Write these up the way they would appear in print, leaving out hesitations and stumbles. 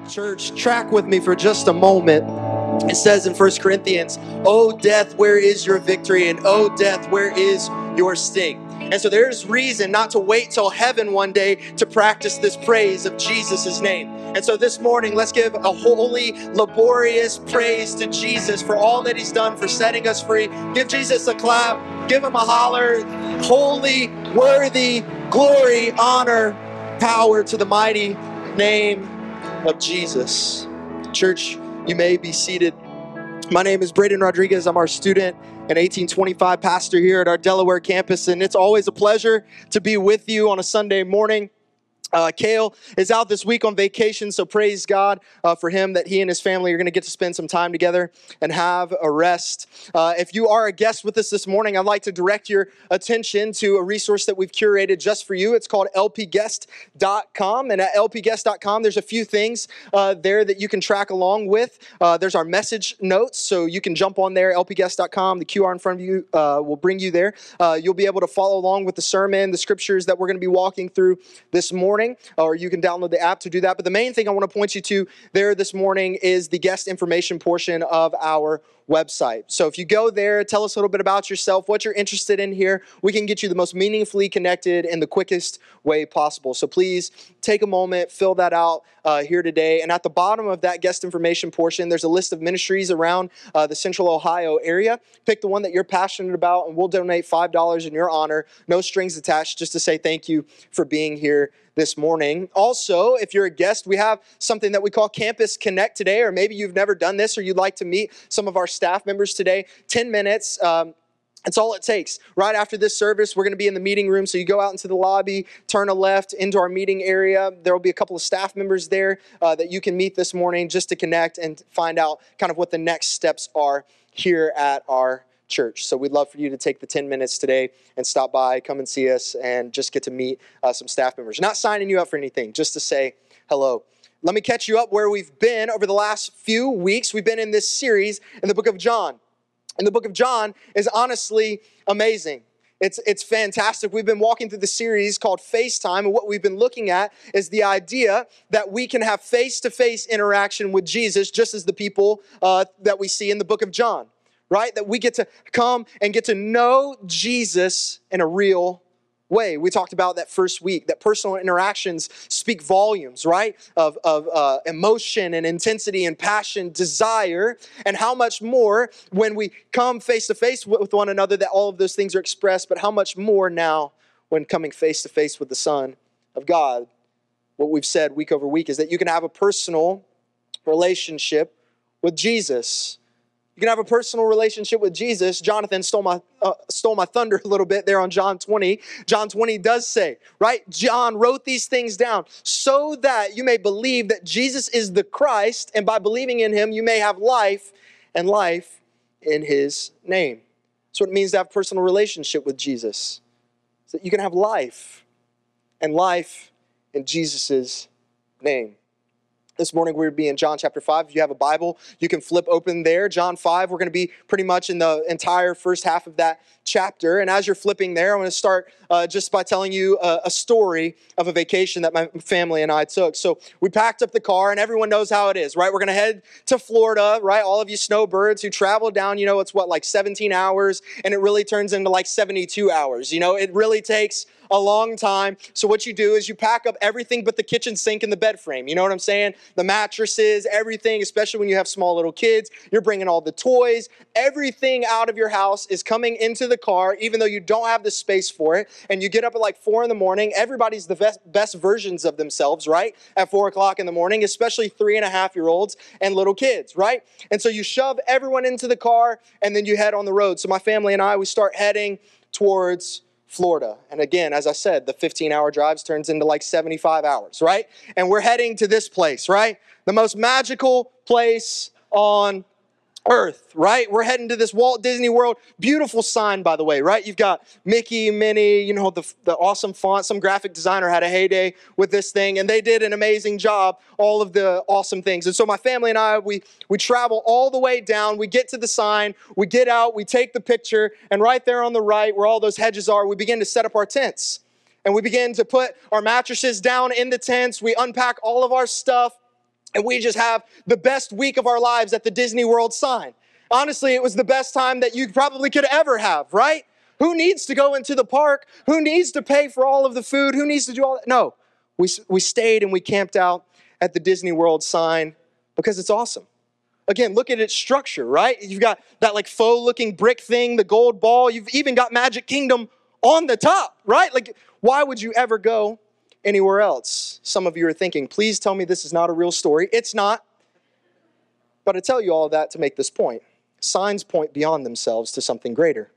Church, track with me for just a moment. It says in 1 Corinthians, "O death, where is your victory? And O death, where is your sting?" And so there's reason not to wait till heaven one day to practice this praise of Jesus' name. And so this morning, let's give a holy, laborious praise to Jesus for all that he's done, for setting us free. Give Jesus a clap. Give him a holler. Holy, worthy, glory, honor, power to the mighty name of Jesus. Church, you may be seated. My name is Braden Rodriguez. I'm our student and 1825 pastor here at our Delaware campus, and it's always a pleasure to be with you on a Sunday morning. Kale is out this week on vacation, so praise God for him that he and his family are going to get to spend some time together and have a rest. If you are a guest with us this morning, I'd like to direct your attention to a resource that we've curated just for you. It's called lpguest.com, and at lpguest.com, there's a few things there that you can track along with. There's our message notes, so you can jump on there, lpguest.com. The QR in front of you will bring you there. You'll be able to follow along with the sermon, the scriptures that we're going to be walking through this morning. Or you can download the app to do that. But the main thing I want to point you to there this morning is the guest information portion of our website. So if you go there, tell us a little bit about yourself, what you're interested in here. We can get you the most meaningfully connected in the quickest way possible. So please take a moment, fill that out here today. And at the bottom of that guest information portion, there's a list of ministries around the Central Ohio area. Pick the one that you're passionate about, and we'll donate $5 in your honor. No strings attached, just to say thank you for being here this morning. Also, if you're a guest, we have something that we call Campus Connect today, or maybe you've never done this or you'd like to meet some of our staff members today. 10 minutes. That's all it takes. Right after this service, we're going to be in the meeting room. So you go out into the lobby, turn a left into our meeting area. There will be a couple of staff members there that you can meet this morning just to connect and find out kind of what the next steps are here at our church. So we'd love for you to take the 10 minutes today and stop by, come and see us, and just get to meet some staff members. Not signing you up for anything, just to say hello. Let me catch you up where we've been over the last few weeks. We've been in this series in the book of John. And the book of John is honestly amazing. It's fantastic. We've been walking through the series called FaceTime, and what we've been looking at is the idea that we can have face-to-face interaction with Jesus, just as the people that we see in the book of John. Right? That we get to come and get to know Jesus in a real way. We talked about that first week, that personal interactions speak volumes, right? Of emotion and intensity and passion, desire, and how much more when we come face to face with one another that all of those things are expressed, but how much more now when coming face to face with the Son of God. What we've said week over week is that you can have a personal relationship with Jesus. You can have a personal relationship with Jesus. Jonathan stole my thunder a little bit there on John 20. John 20 does say, right? John wrote these things down so that you may believe that Jesus is the Christ, and by believing in him, you may have life, and life in his name. That's what it means to have a personal relationship with Jesus. So that you can have life, and life in Jesus' name. This morning we're be in John chapter 5. If you have a Bible, you can flip open there. John 5, we're going to be pretty much in the entire first half of that chapter. And as you're flipping there, I'm going to start just by telling you a story of a vacation that my family and I took. So we packed up the car, and everyone knows how it is, right? We're going to head to Florida, right? All of you snowbirds who travel down, it's like 17 hours, and it really turns into like 72 hours. It really takes a long time. So what you do is you pack up everything but the kitchen sink and the bed frame. You know what I'm saying? The mattresses, everything, especially when you have small little kids. You're bringing all the toys. Everything out of your house is coming into the car, even though you don't have the space for it. And you get up at like 4 in the morning. Everybody's the best versions of themselves, right? At 4 o'clock in the morning, especially 3.5-year-olds and little kids, right? And so you shove everyone into the car, and then you head on the road. So my family and I, we start heading towards Florida. And again, as I said, the 15-hour drives turns into like 75 hours, right? And we're heading to this place, right? The most magical place on earth, right? We're heading to this Walt Disney World. Beautiful sign, by the way, right? You've got Mickey, Minnie, the awesome font. Some graphic designer had a heyday with this thing, and they did an amazing job, all of the awesome things. And so my family and I, we travel all the way down. We get to the sign. We get out. We take the picture. And right there on the right, where all those hedges are, we begin to set up our tents. And we begin to put our mattresses down in the tents. We unpack all of our stuff. and we just have the best week of our lives at the Disney World sign. Honestly, it was the best time that you probably could ever have, right? Who needs to go into the park? Who needs to pay for all of the food? Who needs to do all that? No, we stayed and we camped out at the Disney World sign because it's awesome. Again, look at its structure, right? You've got that like faux looking brick thing, the gold ball. You've even got Magic Kingdom on the top, right? Like, why would you ever go anywhere else? Some of you are thinking, please tell me this is not a real story. It's not. But I tell you all that to make this point. Signs point beyond themselves to something greater.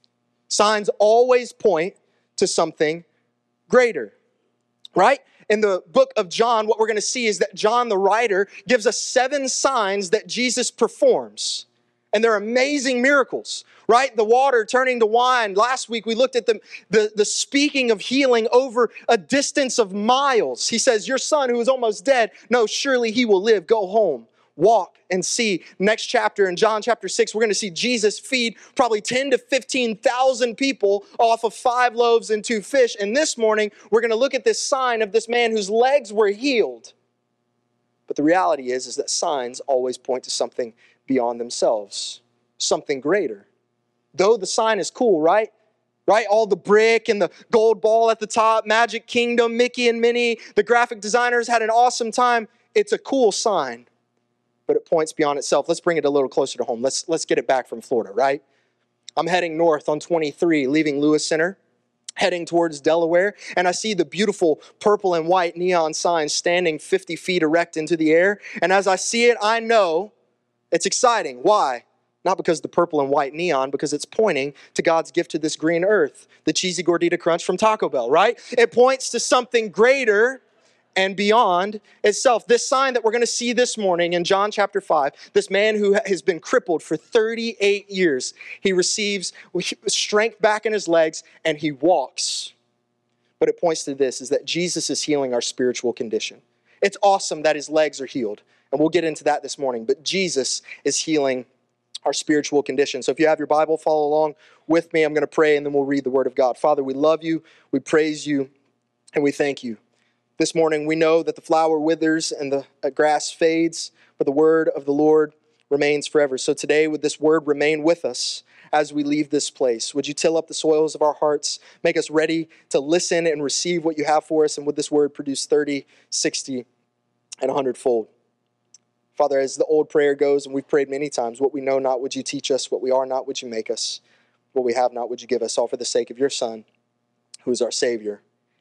Signs always point to something greater, right? In the book of John, what we're going to see is that John, the writer, gives us 7 signs that Jesus performs. And they're amazing miracles, right? The water turning to wine. Last week, we looked at the speaking of healing over a distance of miles. He says, your son who is almost dead, no, surely he will live. Go home. Walk and see. Next chapter in John chapter 6, we're going to see Jesus feed probably 10 to 15,000 people off of 5 loaves and 2 fish. And this morning, we're going to look at this sign of this man whose legs were healed. But the reality is that signs always point to something beyond themselves, something greater. Though the sign is cool, right? Right? All the brick and the gold ball at the top, Magic Kingdom, Mickey and Minnie, the graphic designers had an awesome time. It's a cool sign, but it points beyond itself. Let's bring it a little closer to home. Let's get it back from Florida, right? I'm heading north on 23, leaving Lewis Center, heading towards Delaware, and I see the beautiful purple and white neon sign standing 50 feet erect into the air. And as I see it, I know it's exciting. Why? Not because the purple and white neon, because it's pointing to God's gift to this green earth, the cheesy gordita crunch from Taco Bell, right? It points to something greater and beyond itself. This sign that we're going to see this morning in John chapter 5, this man who has been crippled for 38 years, he receives strength back in his legs and he walks. But it points to this, is that Jesus is healing our spiritual condition. It's awesome that his legs are healed, and we'll get into that this morning, but Jesus is healing our spiritual condition. So if you have your Bible, follow along with me. I'm going to pray and then we'll read the word of God. Father, we love you, we praise you, and we thank you. This morning, we know that the flower withers and the grass fades, but the word of the Lord remains forever. So today, would this word remain with us as we leave this place? Would you till up the soils of our hearts, make us ready to listen and receive what you have for us, and would this word produce 30, 60, and 100-fold? Father, as the old prayer goes, and we've prayed many times, what we know not would you teach us, what we are not would you make us, what we have not would you give us, all for the sake of your Son, who is our Savior.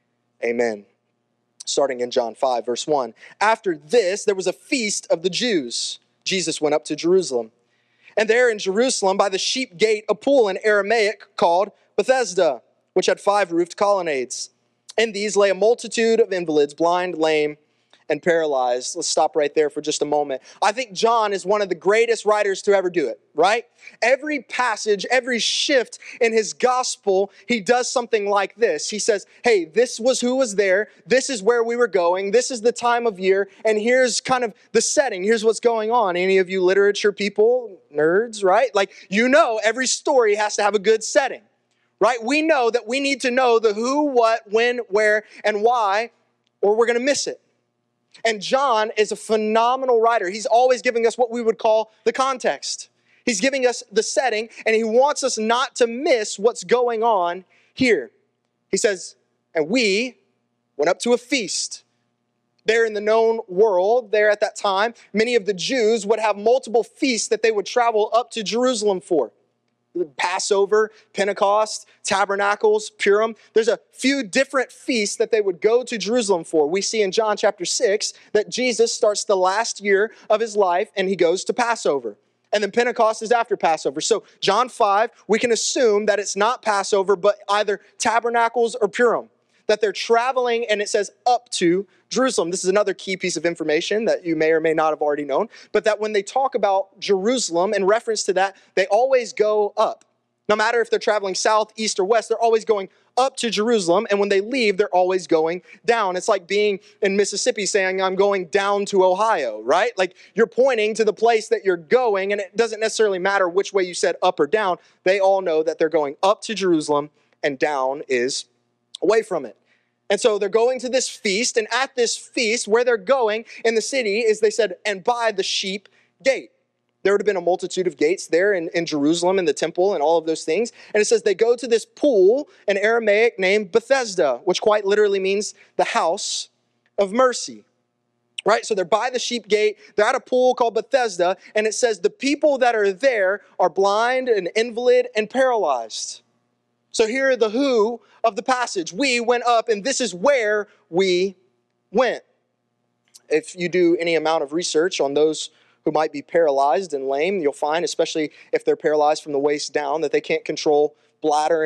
Amen. Starting in John 5, verse 1. After this, there was a feast of the Jews. Jesus went up to Jerusalem. And there in Jerusalem, by the sheep gate, a pool in Aramaic called Bethesda, which had 5 roofed colonnades. In these lay a multitude of invalids, blind, lame, and paralyzed. Let's stop right there for just a moment. I think John is one of the greatest writers to ever do it, right? Every passage, every shift in his gospel, he does something like this. He says, hey, this was who was there. This is where we were going. This is the time of year. And here's kind of the setting. Here's what's going on. Any of you literature people, nerds, right? Like, you know, every story has to have a good setting, right? We know that we need to know the who, what, when, where, and why, or we're going to miss it. And John is a phenomenal writer. He's always giving us what we would call the context. He's giving us the setting, and he wants us not to miss what's going on here. He says, and we went up to a feast. There in the known world, there at that time, many of the Jews would have multiple feasts that they would travel up to Jerusalem for. Passover, Pentecost, Tabernacles, Purim. There's a few different feasts that they would go to Jerusalem for. We see in John chapter 6 that Jesus starts the last year of his life and he goes to Passover. And then Pentecost is after Passover. So John 5, we can assume that it's not Passover, but either Tabernacles or Purim. That they're traveling, and it says up to Jerusalem. This is another key piece of information that you may or may not have already known, but that when they talk about Jerusalem in reference to that, they always go up. No matter if they're traveling south, east, or west, they're always going up to Jerusalem, and when they leave, they're always going down. It's like being in Mississippi saying, I'm going down to Ohio, right? Like, you're pointing to the place that you're going, and it doesn't necessarily matter which way you said up or down. They all know that they're going up to Jerusalem, and down is away from it. And so they're going to this feast, and at this feast, where they're going in the city is, they said, and by the sheep gate. There would have been a multitude of gates there in Jerusalem, in the temple, and all of those things. And it says they go to this pool, in Aramaic named Bethesda, which quite literally means the house of mercy. Right? So they're by the sheep gate. They're at a pool called Bethesda. And it says the people that are there are blind and invalid and paralyzed. So here are the who of the passage. We went up, and this is where we went. If you do any amount of research on those who might be paralyzed and lame, you'll find, especially if they're paralyzed from the waist down, that they can't control bladder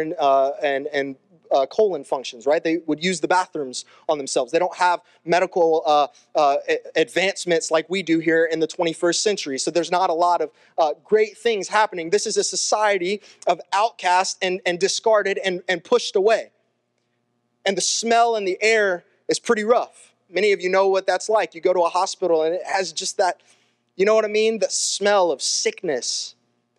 and colon functions, right? They would use the bathrooms on themselves. They don't have medical advancements like we do here in the 21st century. So there's not a lot of great things happening. This is a society of outcast and discarded and pushed away. And the smell in the air is pretty rough. Many of you know what that's like. You go to a hospital and it has just that, you know what I mean? The smell of sickness.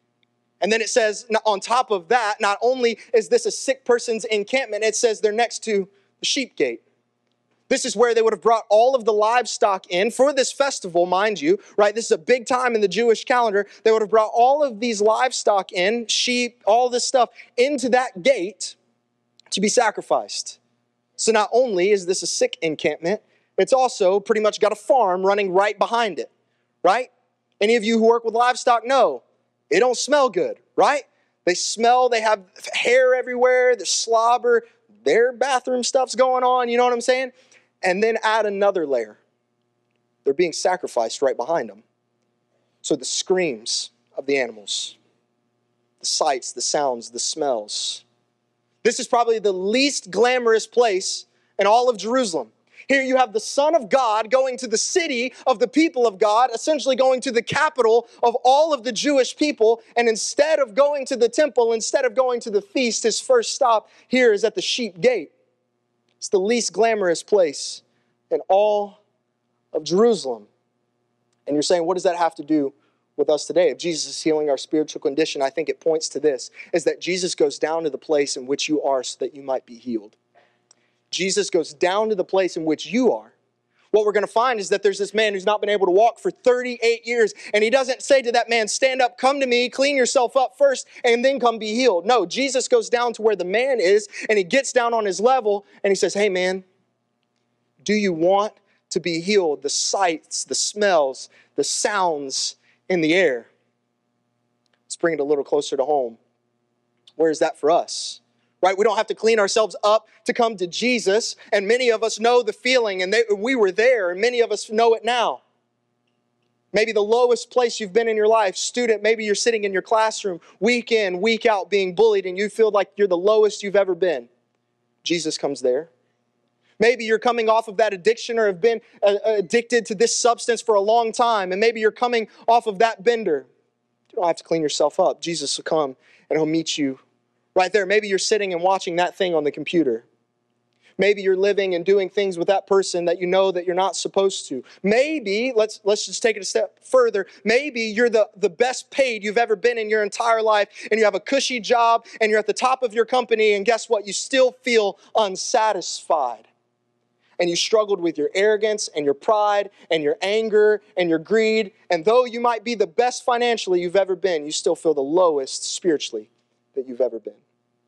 And then it says, on top of that, not only is this a sick person's encampment, it says they're next to the sheep gate. This is where they would have brought all of the livestock in for this festival, mind you, right? This is a big time in the Jewish calendar. They would have brought all of these livestock in, sheep, all this stuff, into that gate to be sacrificed. So not only is this a sick encampment, it's also pretty much got a farm running right behind it, right? Any of you who work with livestock know it don't smell good, right? They smell, they have hair everywhere, there's slobber, their bathroom stuff's going on, you know what I'm saying? And then add another layer. They're being sacrificed right behind them. So the screams of the animals, the sights, the sounds, the smells. This is probably the least glamorous place in all of Jerusalem. Here you have the Son of God going to the city of the people of God, essentially going to the capital of all of the Jewish people. And instead of going to the temple, instead of going to the feast, his first stop here is at the sheep gate. It's the least glamorous place in all of Jerusalem. And you're saying, what does that have to do with us today? If Jesus is healing our spiritual condition, I think it points to this, is that Jesus goes down to the place in which you are so that you might be healed. Jesus goes down to the place in which you are. What we're going to find is that there's this man who's not been able to walk for 38 years, and he doesn't say to that man, stand up, come to me, clean yourself up first, and then come be healed. No, Jesus goes down to where the man is, and he gets down on his level, and he says, hey man, do you want to be healed? The sights, the smells, the sounds in the air. Let's bring it a little closer to home. Where is that for us? Right? We don't have to clean ourselves up to come to Jesus. And many of us know the feeling, and we were there, and many of us know it now. Maybe the lowest place you've been in your life, student, maybe you're sitting in your classroom week in, week out being bullied, and you feel like you're the lowest you've ever been. Jesus comes there. Maybe you're coming off of that addiction or have been addicted to this substance for a long time, and maybe you're coming off of that bender. You don't have to clean yourself up. Jesus will come and he'll meet you right there. Maybe you're sitting and watching that thing on the computer. Maybe you're living and doing things with that person that you know that you're not supposed to. Maybe, let's just take it a step further. Maybe you're the best paid you've ever been in your entire life, and you have a cushy job, and you're at the top of your company, and guess what? You still feel unsatisfied. And you struggled with your arrogance and your pride and your anger and your greed. And though you might be the best financially you've ever been, you still feel the lowest spiritually that you've ever been.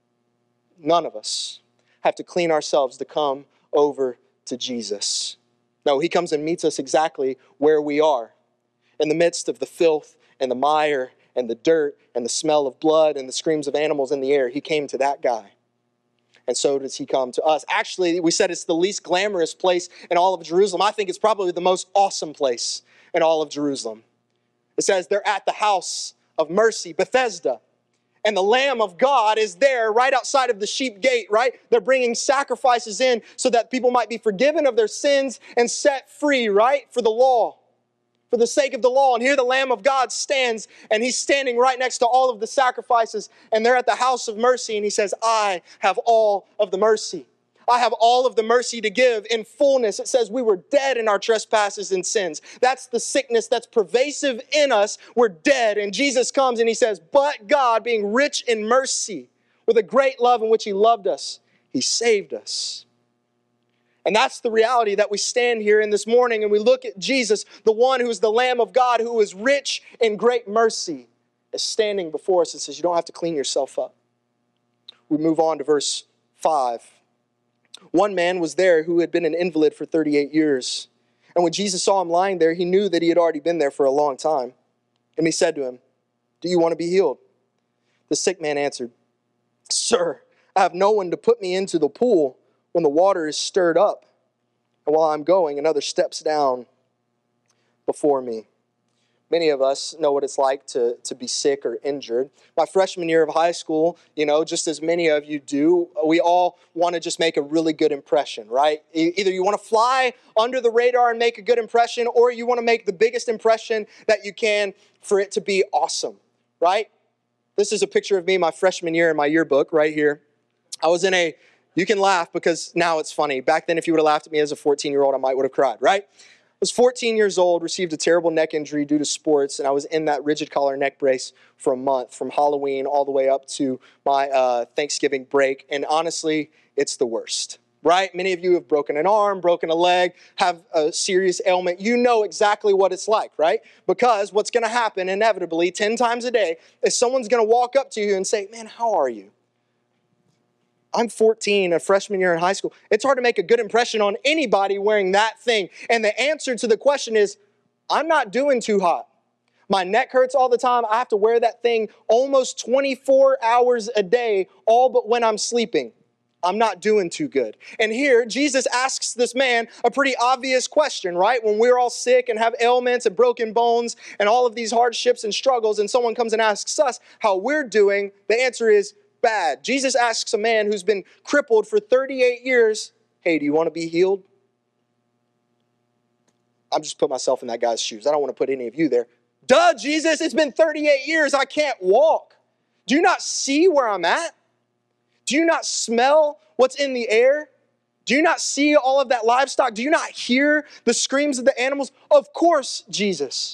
None of us have to clean ourselves to come over to Jesus. No, he comes and meets us exactly where we are. In the midst of the filth and the mire and the dirt and the smell of blood and the screams of animals in the air, he came to that guy. And so does he come to us. Actually, we said it's the least glamorous place in all of Jerusalem. I think it's probably the most awesome place in all of Jerusalem. It says they're at the house of mercy, Bethesda. And the Lamb of God is there right outside of the sheep gate, right? They're bringing sacrifices in so that people might be forgiven of their sins and set free, right? For the law, for the sake of the law. And here the Lamb of God stands, and he's standing right next to all of the sacrifices. And they're at the house of mercy, and he says, I have all of the mercy. I have all of the mercy to give in fullness. It says we were dead in our trespasses and sins. That's the sickness that's pervasive in us. We're dead. And Jesus comes and he says, but God, being rich in mercy, with a great love in which he loved us, he saved us. And that's the reality that we stand here in this morning and we look at Jesus, the one who is the Lamb of God, who is rich in great mercy, is standing before us and says, you don't have to clean yourself up. We move on to verse 5. One man was there who had been an invalid for 38 years. And when Jesus saw him lying there, he knew that he had already been there for a long time. And he said to him, do you want to be healed? The sick man answered, Sir, I have no one to put me into the pool when the water is stirred up. And while I'm going, another steps down before me. Many of us know what it's like to be sick or injured. My freshman year of high school, just as many of you do, we all want to just make a really good impression, right? Either you want to fly under the radar and make a good impression, or you want to make the biggest impression that you can for it to be awesome, right? This is a picture of me my freshman year in my yearbook right here. I was in you can laugh because now it's funny. Back then, if you would have laughed at me as a 14-year-old, I might would have cried, right? I was 14 years old, received a terrible neck injury due to sports, and I was in that rigid collar neck brace for a month, from Halloween all the way up to my Thanksgiving break. And honestly, it's the worst, right? Many of you have broken an arm, broken a leg, have a serious ailment. You know exactly what it's like, right? Because what's going to happen inevitably 10 times a day is someone's going to walk up to you and say, man, how are you? I'm 14, a freshman year in high school. It's hard to make a good impression on anybody wearing that thing. And the answer to the question is, I'm not doing too hot. My neck hurts all the time. I have to wear that thing almost 24 hours a day, all but when I'm sleeping. I'm not doing too good. And here, Jesus asks this man a pretty obvious question, right? When we're all sick and have ailments and broken bones and all of these hardships and struggles, and someone comes and asks us how we're doing, the answer is, bad. Jesus asks a man who's been crippled for 38 years, hey, do you want to be healed? I'm just putting myself in that guy's shoes. I don't want to put any of you there. Duh, Jesus, it's been 38 years. I can't walk. Do you not see where I'm at? Do you not smell what's in the air? Do you not see all of that livestock? Do you not hear the screams of the animals? Of course, Jesus.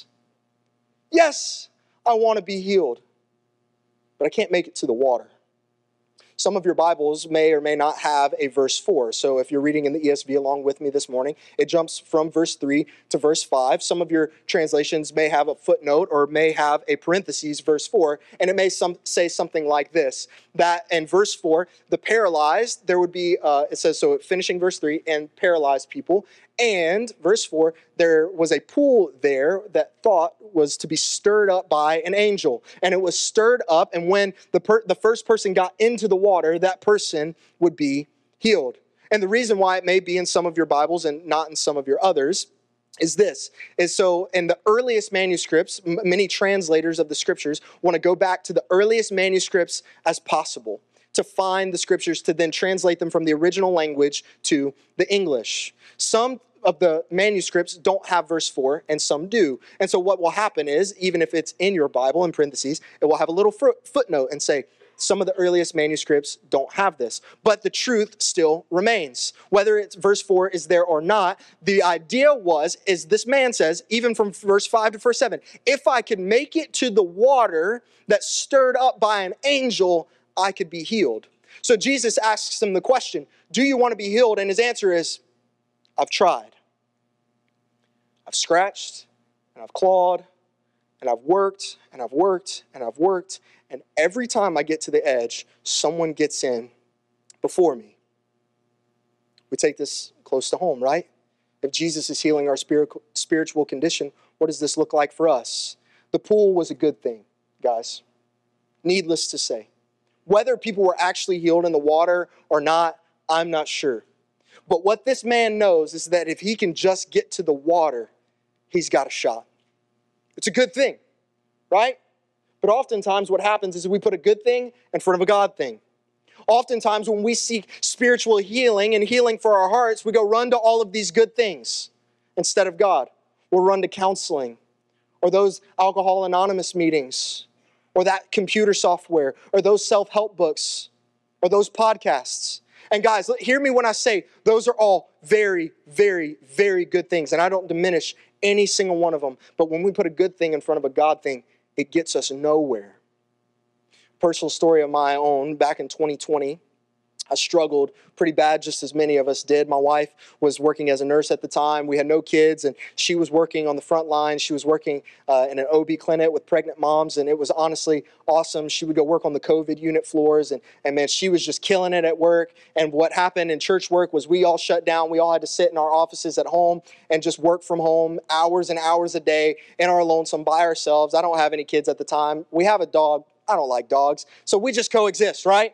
Yes, I want to be healed, but I can't make it to the water. Some of your Bibles may or may not have a verse 4. So if you're reading in the ESV along with me this morning, it jumps from verse 3 to verse 5. Some of your translations may have a footnote or may have a parentheses, verse 4, and it may say something like this, that in verse 4, the paralyzed, there would be, it says, so finishing verse 3, and paralyzed people, and verse 4, there was a pool there that thought was to be stirred up by an angel. And it was stirred up, and when the first person got into the water, that person would be healed. And the reason why it may be in some of your Bibles and not in some of your others is this. So in the earliest manuscripts, many translators of the scriptures want to go back to the earliest manuscripts as possible to find the scriptures, to then translate them from the original language to the English. Some of the manuscripts don't have verse 4, and some do. And so what will happen is, even if it's in your Bible, in parentheses, it will have a little footnote and say, some of the earliest manuscripts don't have this. But the truth still remains. Whether it's verse 4 is there or not, the idea is this man says, even from verse 5 to verse 7, if I could make it to the water that's stirred up by an angel, I could be healed. So Jesus asks him the question, do you want to be healed? And his answer is, I've tried. I've scratched, and I've clawed, and I've worked, and I've worked, and I've worked, and every time I get to the edge, someone gets in before me. We take this close to home, right? If Jesus is healing our spiritual condition, what does this look like for us? The pool was a good thing, guys. Needless to say. Whether people were actually healed in the water or not, I'm not sure. But what this man knows is that if he can just get to the water, he's got a shot. It's a good thing, right? But oftentimes what happens is we put a good thing in front of a God thing. Oftentimes when we seek spiritual healing and healing for our hearts, we go run to all of these good things instead of God. We'll run to counseling or those Alcohol Anonymous meetings or that computer software or those self-help books or those podcasts. And guys, hear me when I say those are all very, very, very good things. And I don't diminish any single one of them. But when we put a good thing in front of a God thing, it gets us nowhere. Personal story of my own, back in 2020, I struggled pretty bad, just as many of us did. My wife was working as a nurse at the time. We had no kids, and she was working on the front line. She was working in an OB clinic with pregnant moms, and it was honestly awesome. She would go work on the COVID unit floors, and man, she was just killing it at work. And what happened in church work was we all shut down. We all had to sit in our offices at home and just work from home hours and hours a day in our lonesome by ourselves. I don't have any kids at the time. We have a dog. I don't like dogs. So we just coexist, right?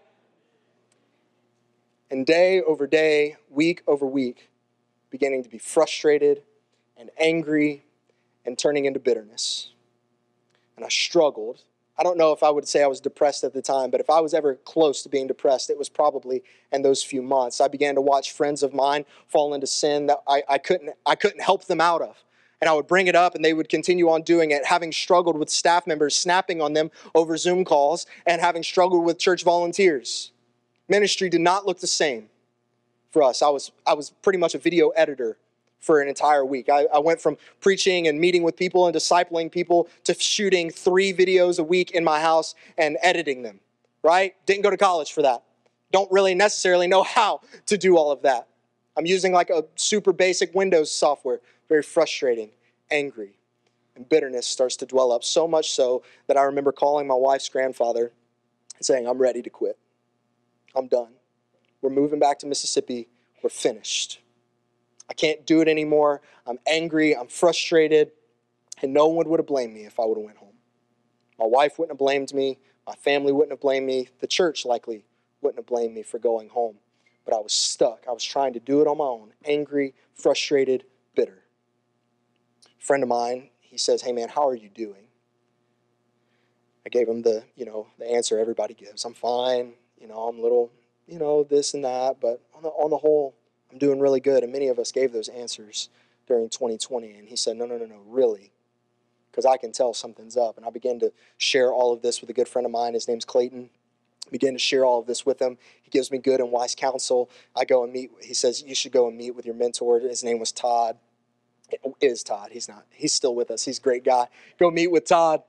And day over day, week over week, beginning to be frustrated and angry and turning into bitterness. And I struggled. I don't know if I would say I was depressed at the time, but if I was ever close to being depressed, it was probably in those few months. I began to watch friends of mine fall into sin that I couldn't help them out of. And I would bring it up and they would continue on doing it, having struggled with staff members snapping on them over Zoom calls and having struggled with church volunteers. Ministry did not look the same for us. I was pretty much a video editor for an entire week. I went from preaching and meeting with people and discipling people to shooting 3 videos a week in my house and editing them, right? Didn't go to college for that. Don't really necessarily know how to do all of that. I'm using like a super basic Windows software. Very frustrating, angry, and bitterness starts to dwell up, so much so that I remember calling my wife's grandfather and saying, I'm ready to quit. I'm done. We're moving back to Mississippi. We're finished. I can't do it anymore. I'm angry. I'm frustrated. And no one would have blamed me if I would have went home. My wife wouldn't have blamed me. My family wouldn't have blamed me. The church likely wouldn't have blamed me for going home. But I was stuck. I was trying to do it on my own. Angry, frustrated, bitter. A friend of mine, he says, hey man, how are you doing? I gave him the answer everybody gives. I'm fine. I'm a little, this and that, but on the whole, I'm doing really good. And many of us gave those answers during 2020. And he said, no, really, because I can tell something's up. And I began to share all of this with a good friend of mine. His name's Clayton. I began to share all of this with him. He gives me good and wise counsel. I go and meet. He says, you should go and meet with your mentor. His name was Todd. It is Todd. He's not. He's still with us. He's a great guy. Go meet with Todd.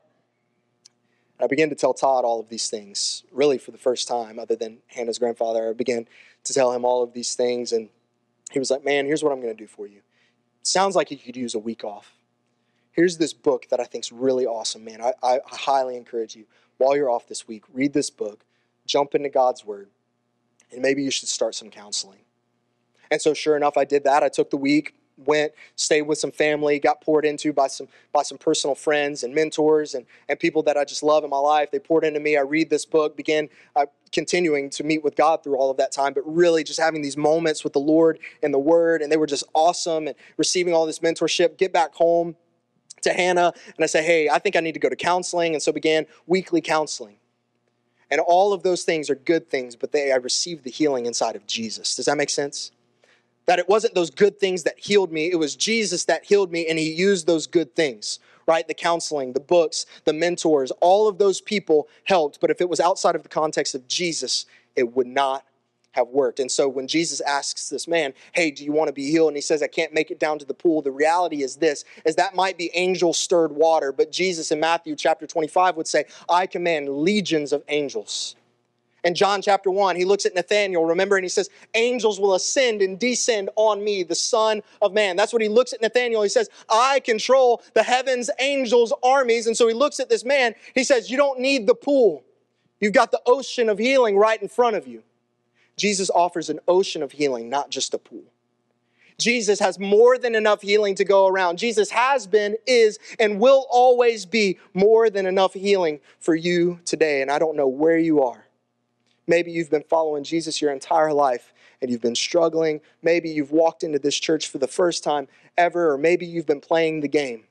I began to tell Todd all of these things, really for the first time, other than Hannah's grandfather. I began to tell him all of these things, and he was like, man, here's what I'm going to do for you. It sounds like you could use a week off. Here's this book that I think is really awesome, man. I highly encourage you, while you're off this week, read this book, jump into God's Word, and maybe you should start some counseling. And so sure enough, I did that. I took the week, went, stayed with some family, got poured into by some personal friends and mentors and people that I just love in my life. They poured into me. I read this book, began continuing to meet with God through all of that time, but really just having these moments with the Lord and the Word, and they were just awesome, and receiving all this mentorship. Get back home to Hannah, and I say, hey, I think I need to go to counseling, and so began weekly counseling. And all of those things are good things, but I received the healing inside of Jesus. Does that make sense? That it wasn't those good things that healed me. It was Jesus that healed me, and he used those good things, right? The counseling, the books, the mentors, all of those people helped. But if it was outside of the context of Jesus, it would not have worked. And so when Jesus asks this man, hey, do you want to be healed? And he says, I can't make it down to the pool. The reality is this, is that might be angel-stirred water. But Jesus in Matthew chapter 25 would say, I command legions of angels. In John chapter 1, he looks at Nathanael, remember, and he says, angels will ascend and descend on me, the Son of Man. That's what he looks at Nathanael. He says, I control the heavens, angels, armies. And so he looks at this man. He says, you don't need the pool. You've got the ocean of healing right in front of you. Jesus offers an ocean of healing, not just a pool. Jesus has more than enough healing to go around. Jesus has been, is, and will always be more than enough healing for you today. And I don't know where you are. Maybe you've been following Jesus your entire life and you've been struggling. Maybe you've walked into this church for the first time ever, or maybe you've been playing the game.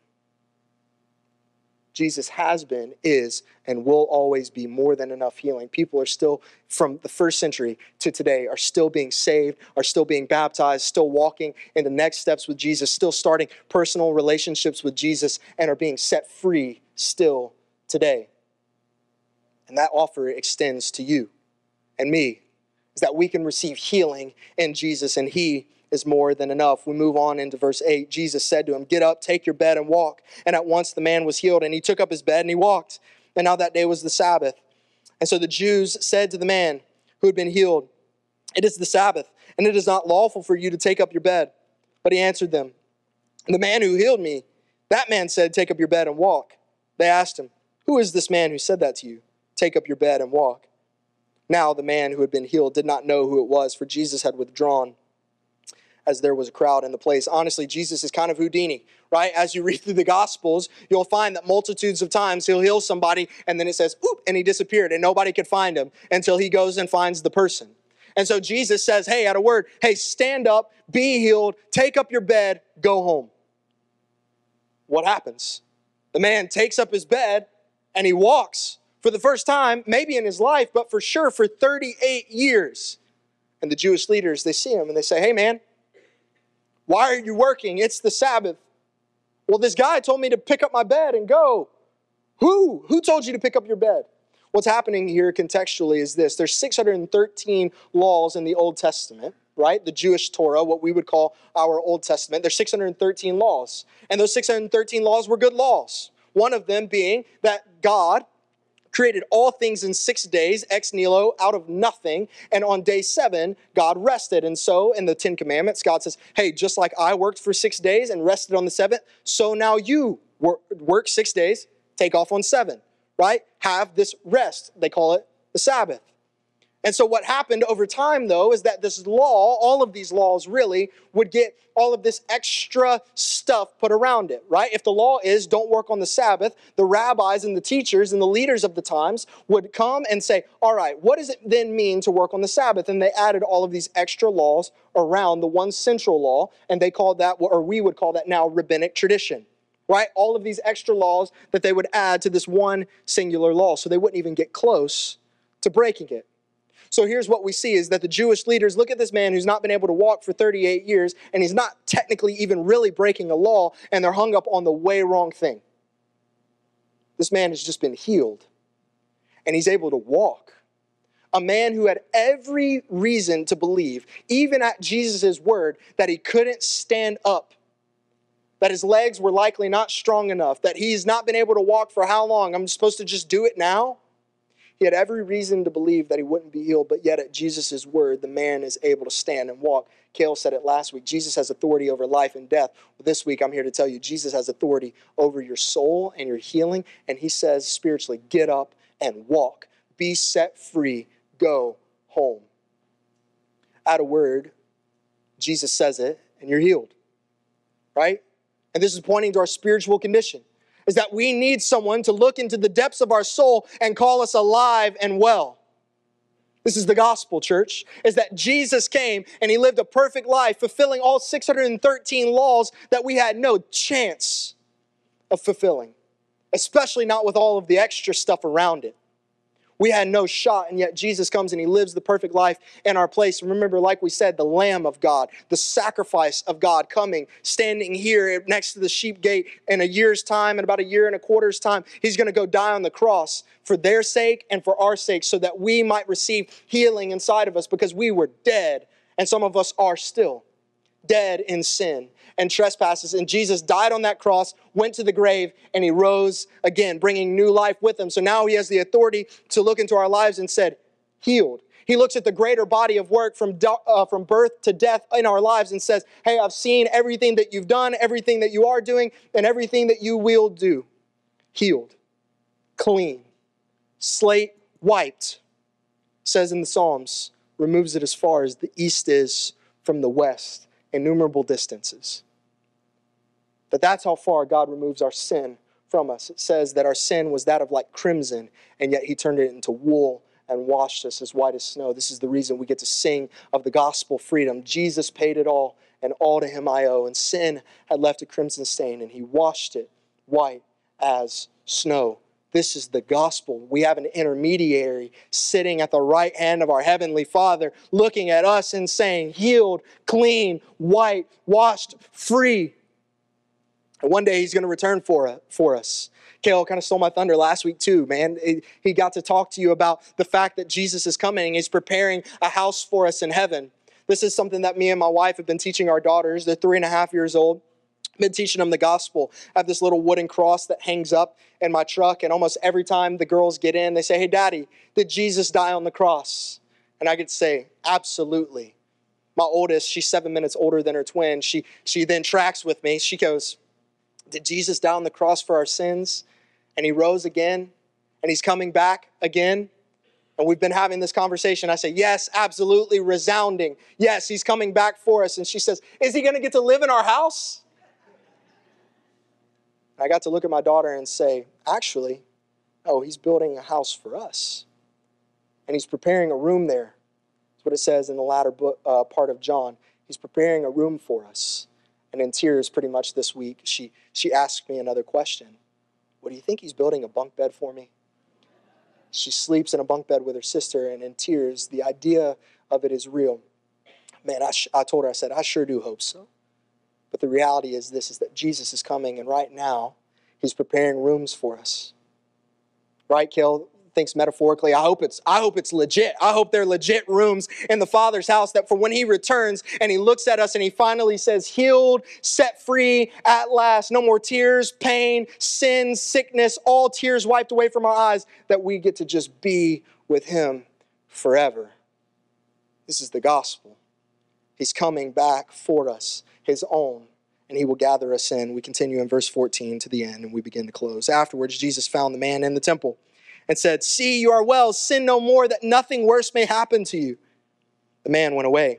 Jesus has been, is, and will always be more than enough healing. People are still, from the first century to today, are still being saved, are still being baptized, still walking in the next steps with Jesus, still starting personal relationships with Jesus, and are being set free still today. And that offer extends to you and me, is that we can receive healing in Jesus, and he is more than enough. We move on into verse 8. Jesus said to him, get up, take your bed and walk. And at once the man was healed, and he took up his bed and he walked. And now that day was the Sabbath. And so the Jews said to the man who had been healed, It is the Sabbath, and it is not lawful for you to take up your bed. But he answered them, the man who healed me, that man said, take up your bed and walk. They asked him, who is this man who said that to you? Take up your bed and walk. Now the man who had been healed did not know who it was, for Jesus had withdrawn as there was a crowd in the place. Honestly, Jesus is kind of Houdini, right? As you read through the Gospels, you'll find that multitudes of times he'll heal somebody, and then it says, oop, and he disappeared, and nobody could find him until he goes and finds the person. And so Jesus says, hey, at a word, hey, stand up, be healed, take up your bed, go home. What happens? The man takes up his bed, and he walks for the first time, maybe in his life, but for sure for 38 years. And the Jewish leaders, they see him, and they say, hey, man, why are you working? It's the Sabbath. Well, this guy told me to pick up my bed and go. Who? Who told you to pick up your bed? What's happening here contextually is this. There's 613 laws in the Old Testament, right? The Jewish Torah, what we would call our Old Testament. There's 613 laws. And those 613 laws were good laws. One of them being that God created all things in 6 days, ex nihilo, out of nothing. And on day 7, God rested. And so in the 10 Commandments, God says, hey, just like I worked for 6 days and rested on the 7th, so now you work 6 days, take off on 7, right? Have this rest. They call it the Sabbath. And so what happened over time, though, is that this law, all of these laws really, would get all of this extra stuff put around it, right? If the law is don't work on the Sabbath, the rabbis and the teachers and the leaders of the times would come and say, all right, what does it then mean to work on the Sabbath? And they added all of these extra laws around the one central law, and they called that, or we would call that now, rabbinic tradition, right? All of these extra laws that they would add to this one singular law, so they wouldn't even get close to breaking it. So here's what we see is that the Jewish leaders look at this man who's not been able to walk for 38 years, and he's not technically even really breaking a law, and they're hung up on the way wrong thing. This man has just been healed, and he's able to walk. A man who had every reason to believe, even at Jesus' word, that he couldn't stand up, that his legs were likely not strong enough, that he's not been able to walk for how long? I'm supposed to just do it now? He had every reason to believe that he wouldn't be healed, but yet at Jesus' word, the man is able to stand and walk. Cale said it last week. Jesus has authority over life and death. Well, this week, I'm here to tell you, Jesus has authority over your soul and your healing. And he says spiritually, get up and walk. Be set free. Go home. At a word, Jesus says it, and you're healed. Right? And this is pointing to our spiritual condition. Is that we need someone to look into the depths of our soul and call us alive and well. This is the gospel, church, is that Jesus came and he lived a perfect life, fulfilling all 613 laws that we had no chance of fulfilling, especially not with all of the extra stuff around it. We had no shot, and yet Jesus comes and he lives the perfect life in our place. Remember, like we said, the Lamb of God, the sacrifice of God coming, standing here next to the sheep gate in a year's time, in about a year and a quarter's time. He's going to go die on the cross for their sake and for our sake so that we might receive healing inside of us because we were dead, and some of us are still dead in sin and trespasses. And Jesus died on that cross, went to the grave, and he rose again, bringing new life with him. So now he has the authority to look into our lives and said, healed. He looks at the greater body of work from birth to death in our lives and says, hey, I've seen everything that you've done, everything that you are doing, and everything that you will do. Healed, clean, slate wiped, says in the Psalms, removes it as far as the east is from the west. Innumerable distances. But that's how far God removes our sin from us. It says that our sin was that of like crimson, and yet he turned it into wool and washed us as white as snow. This is the reason we get to sing of the gospel freedom. Jesus paid it all, and all to him I owe. And sin had left a crimson stain, and he washed it white as snow. This is the gospel. We have an intermediary sitting at the right hand of our heavenly Father, looking at us and saying, healed, clean, white, washed, free. And one day he's going to return for us. Cale kind of stole my thunder last week too, man. He got to talk to you about the fact that Jesus is coming. He's preparing a house for us in heaven. This is something that me and my wife have been teaching our daughters. They're 3.5 years old. Been teaching them the gospel. I have this little wooden cross that hangs up in my truck, and almost every time the girls get in, they say, hey, Daddy, did Jesus die on the cross? And I get to say, absolutely. My oldest, she's 7 minutes older than her twin. She then tracks with me. She goes, did Jesus die on the cross for our sins? And he rose again? And he's coming back again? And we've been having this conversation. I say, yes, absolutely, resounding. Yes, he's coming back for us. And she says, is he going to get to live in our house? I got to look at my daughter and say, actually, oh, he's building a house for us. And he's preparing a room there. That's what it says in the latter part of John. He's preparing a room for us. And in tears pretty much this week, she asked me another question. What, do you think he's building a bunk bed for me? She sleeps in a bunk bed with her sister, and in tears, the idea of it is real. Man, I told her, I said, I sure do hope so. But the reality is this, is that Jesus is coming, and right now, he's preparing rooms for us. Right, Kel? Thinks metaphorically, I hope it's legit. I hope they're legit rooms in the Father's house, that for when he returns and he looks at us and he finally says, healed, set free at last, no more tears, pain, sin, sickness, all tears wiped away from our eyes, that we get to just be with him forever. This is the gospel. He's coming back for us, his own, and he will gather us in. We continue in verse 14 to the end, and we begin to close. Afterwards, Jesus found the man in the temple and said, see, you are well, sin no more, that nothing worse may happen to you. The man went away.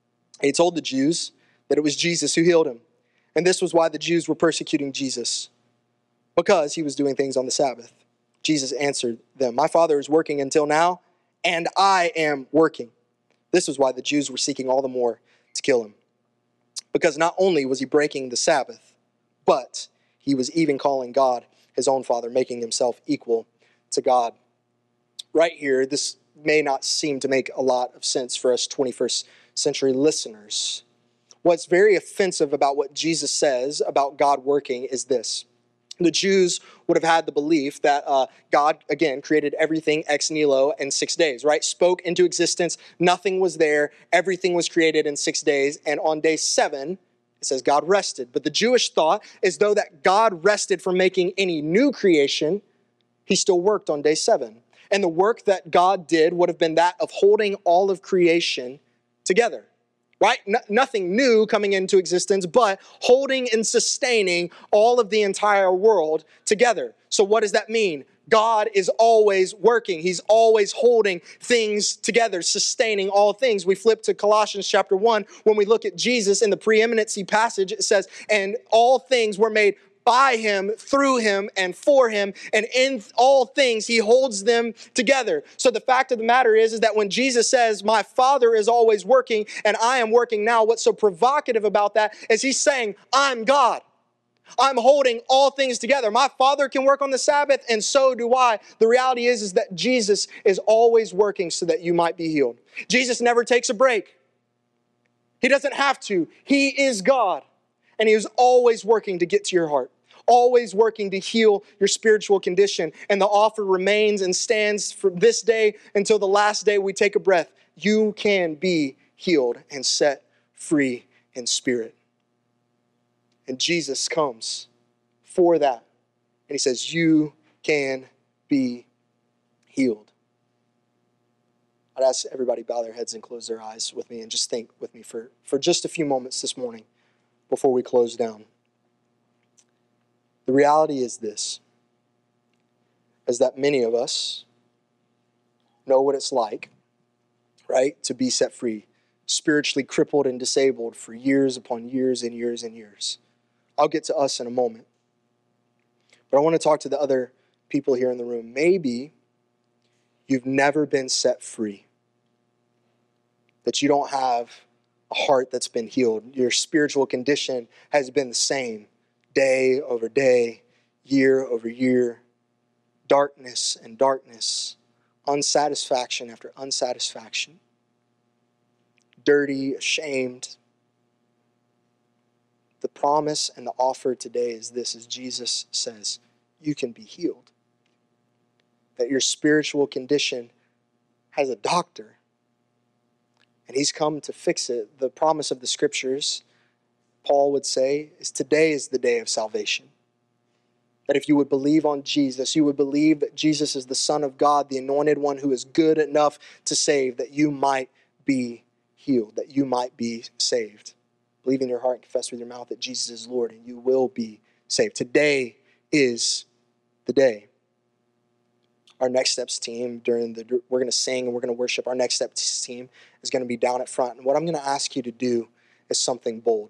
He told the Jews that it was Jesus who healed him. And this was why the Jews were persecuting Jesus, because he was doing things on the Sabbath. Jesus answered them, my Father is working until now, and I am working. This was why the Jews were seeking all the more to kill him. Because not only was he breaking the Sabbath, but he was even calling God his own Father, making himself equal to God. Right here, this may not seem to make a lot of sense for us 21st century listeners. What's very offensive about what Jesus says about God working is this. The Jews would have had the belief that God, again, created everything ex nihilo in 6 days, right? Spoke into existence, nothing was there, everything was created in 6 days, and on day 7, it says God rested. But the Jewish thought is though that God rested from making any new creation, he still worked on day 7. And the work that God did would have been that of holding all of creation together. Right? Nothing new coming into existence, but holding and sustaining all of the entire world together. So what does that mean? God is always working. He's always holding things together, sustaining all things. We flip to Colossians chapter 1. When we look at Jesus in the preeminency passage, it says, and all things were made by him, through him, and for him, and in all things he holds them together. So the fact of the matter is that when Jesus says, my Father is always working and I am working now, what's so provocative about that is he's saying, I'm God. I'm holding all things together. My Father can work on the Sabbath, and so do I. The reality is that Jesus is always working so that you might be healed. Jesus never takes a break. He doesn't have to. He is God, and he is always working to get to your heart. Always working to heal your spiritual condition. And the offer remains and stands from this day until the last day we take a breath. You can be healed and set free in spirit. And Jesus comes for that. And he says, you can be healed. I'd ask everybody bow their heads and close their eyes with me and just think with me for just a few moments this morning before we close down. The reality is this, is that many of us know what it's like, right, to be set free, spiritually crippled and disabled for years upon years and years and years. I'll get to us in a moment. But I want to talk to the other people here in the room. Maybe you've never been set free, that you don't have a heart that's been healed. Your spiritual condition has been the same. Day over day, year over year, darkness and darkness, unsatisfaction after unsatisfaction, dirty, ashamed. The promise and the offer today is this, as Jesus says, you can be healed. That your spiritual condition has a doctor, and he's come to fix it. The promise of the scriptures, Paul would say, is today is the day of salvation. That if you would believe on Jesus, you would believe that Jesus is the Son of God, the anointed one who is good enough to save, that you might be healed, that you might be saved. Believe in your heart and confess with your mouth that Jesus is Lord, and you will be saved. Today is the day. Our Next Steps team, we're going to sing and we're going to worship. Our Next Steps team is going to be down at front. And what I'm going to ask you to do is something bold.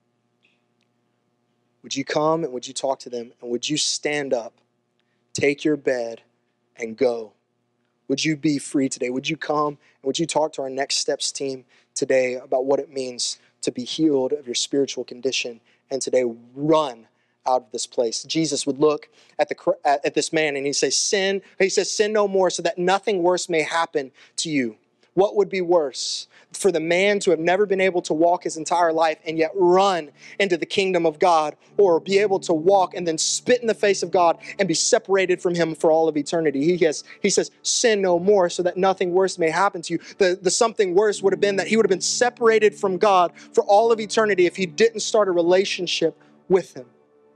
Would you come and would you talk to them? And would you stand up, take your bed, and go? Would you be free today? Would you come and would you talk to our Next Steps team today about what it means to be healed of your spiritual condition and today run out of this place? Jesus would look at this man and he says, sin no more so that nothing worse may happen to you. What would be worse? For the man to have never been able to walk his entire life and yet run into the kingdom of God, or be able to walk and then spit in the face of God and be separated from him for all of eternity. He says, sin no more so that nothing worse may happen to you. The something worse would have been that he would have been separated from God for all of eternity if he didn't start a relationship with him.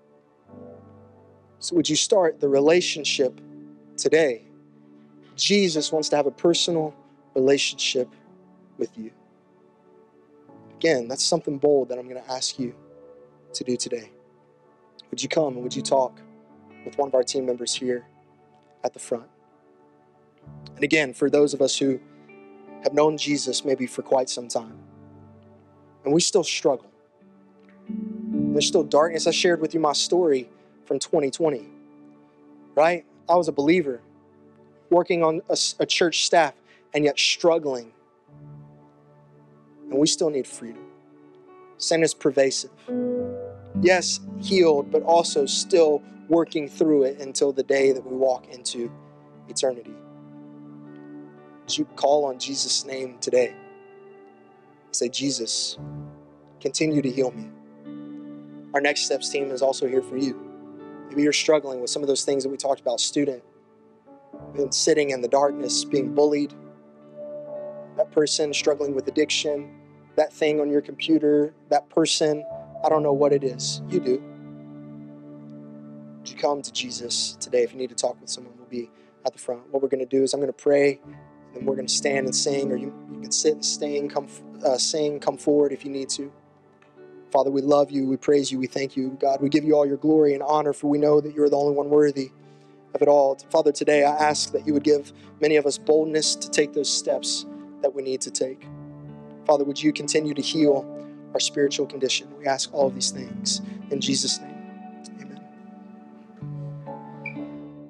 So would you start the relationship today? Jesus wants to have a personal relationship with you. Again, that's something bold that I'm going to ask you to do today. Would you come and would you talk with one of our team members here at the front? And again, for those of us who have known Jesus maybe for quite some time, and we still struggle. There's still darkness. I shared with you my story from 2020, right? I was a believer, working on a church staff, and yet struggling. And we still need freedom. Sin is pervasive. Yes, healed, but also still working through it until the day that we walk into eternity. Would you call on Jesus' name today? Say, Jesus, continue to heal me. Our Next Steps team is also here for you. Maybe you're struggling with some of those things that we talked about, student, been sitting in the darkness, being bullied, that person struggling with addiction, that thing on your computer, that person, I don't know what it is. You do. Would you come to Jesus today? If you need to talk with someone, we'll be at the front. What we're going to do is I'm going to pray, and then we're going to stand and sing, or you can sit and sing, come forward if you need to. Father, we love you, we praise you, we thank you. God, we give you all your glory and honor, for we know that you're the only one worthy of it all. Father, today I ask that you would give many of us boldness to take those steps that we need to take. Father, would you continue to heal our spiritual condition? We ask all of these things in Jesus' name.